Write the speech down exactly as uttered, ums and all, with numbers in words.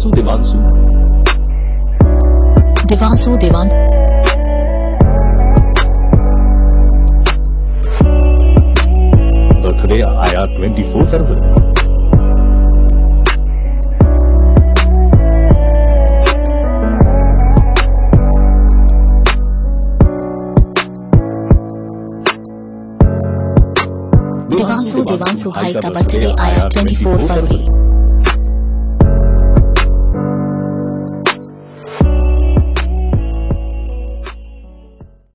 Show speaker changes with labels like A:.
A: Devanshu Devanshu
B: Devanshu Devanshu
A: birthday आया twenty four फरवरी।
B: देवांशु देवांशु भाई का बर्थडे आया चौबीस फरवरी।